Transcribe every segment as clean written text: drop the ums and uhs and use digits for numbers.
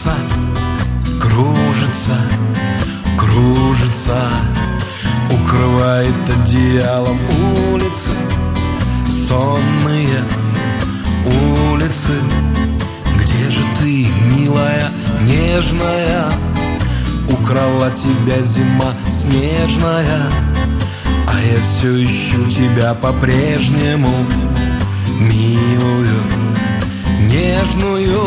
кружится, кружится, кружится, укрывает одеялом улицы, сонные улицы. Где же ты, милая, нежная? Украла тебя зима снежная, а я все ищу тебя по-прежнему, милую, нежную.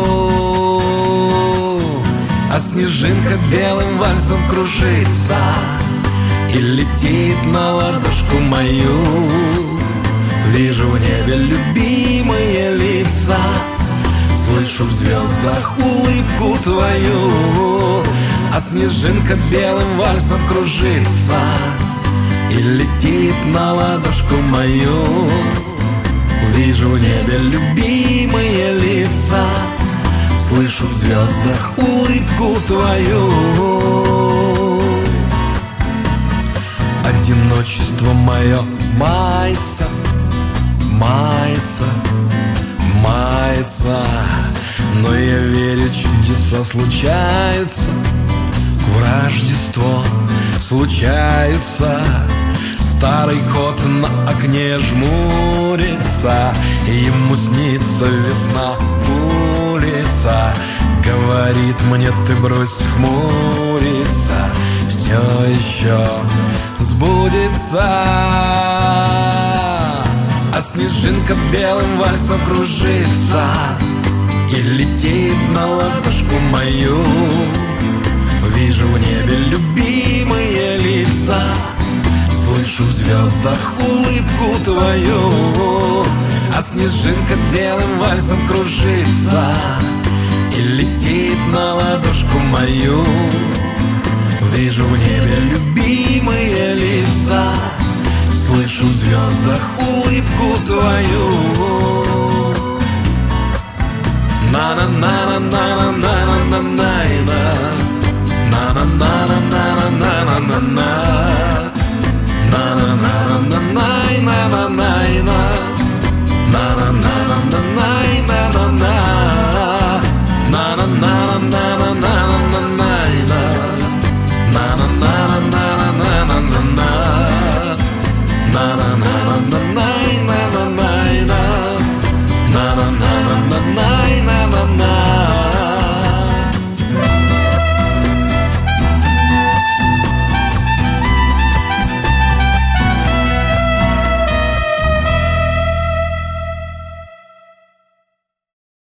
А снежинка белым вальсом кружится и летит на ладошку мою. Вижу в небе любимые лица, слышу в звездах улыбку твою. А снежинка белым вальсом кружится и летит на ладошку мою. Вижу в небе любимые лица, слышу в звездах улыбку твою. Одиночество мое мается, мается, мается, но я верю, чудеса случаются. В Рождество случаются. Старый кот на окне жмурится, ему снится весна, улица. Говорит мне, ты брось хмуриться, все еще сбудется. А снежинка белым вальсом кружится и летит на ладошку мою. Вижу в небе любимые лица, слышу в звездах улыбку твою. А снежинка белым вальсом кружится и летит на ладошку мою. Вижу в небе любимые лица, слышу в звездах улыбку твою. На-на-на-на-на-на-на-на.